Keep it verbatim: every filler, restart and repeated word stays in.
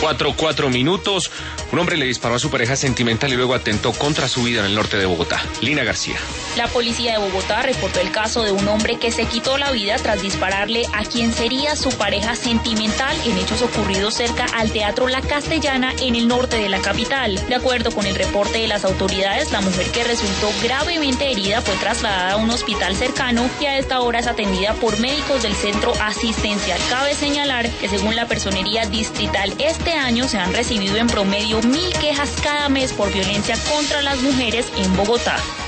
Cuatro, cuatro minutos. Un hombre le disparó a su pareja sentimental y luego atentó contra su vida en el norte de Bogotá. Lina García. La policía de Bogotá reportó el caso de un hombre que se quitó la vida tras dispararle a quien sería su pareja sentimental en hechos ocurridos cerca al Teatro La Castellana en el norte de la capital. De acuerdo con el reporte de las autoridades, la mujer que resultó gravemente herida fue trasladada a un hospital cercano y a esta hora es atendida por médicos del centro asistencial. Cabe señalar que según la Personería Distrital este año se han recibido en promedio mil quejas cada mes por violencia contra las mujeres en Bogotá.